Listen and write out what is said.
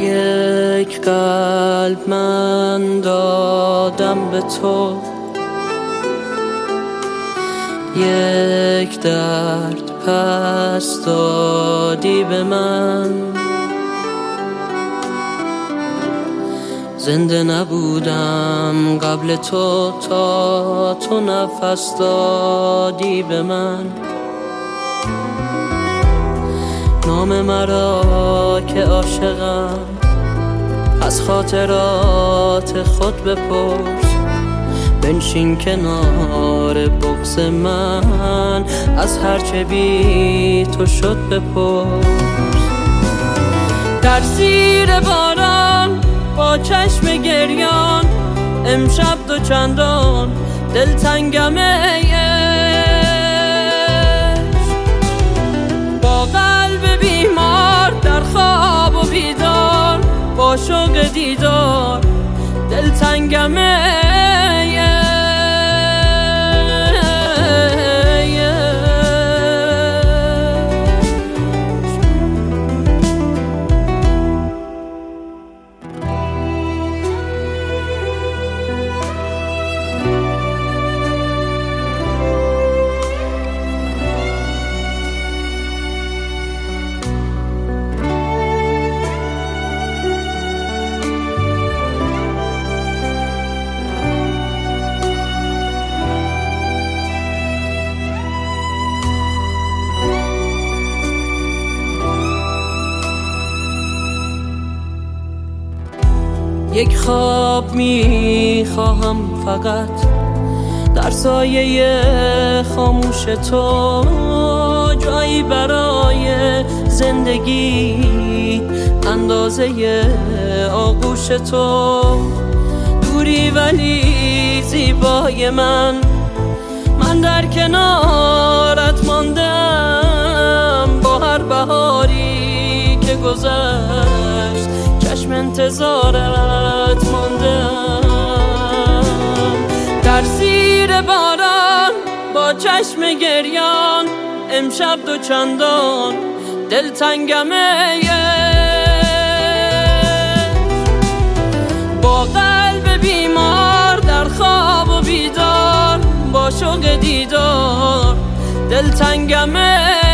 یک قلب من دادم به تو، یک درد پس دادی به من. زنده نبودم قبل تو تا تو نفس دادی به من. نام مرا که عاشقم از خاطرات خود بپرس. بنشین کنار بغض من، از هرچه بی تو شد بپرس. در زیر باران با چشم گریان، امشب دو چندان دلتنگم ای عشق. با قلب بیمار در خواب و بیدار، با شوق دیدار دلتنگم ای عشق. یک خواب میخواهم فقط در سایه خاموش تو، جایی برای زندگی اندازه آغوش تو. دوری ولی زیبای من در کنارت ماندم. با هر بهاری که گذشت چشم انتظارت ماندم. در زیر باران با چشم گریان، امشب دو چندان دلتنگم ای عشق. با قلب بیمار در خواب و بیدار، با شوق دیدار دلتنگم ای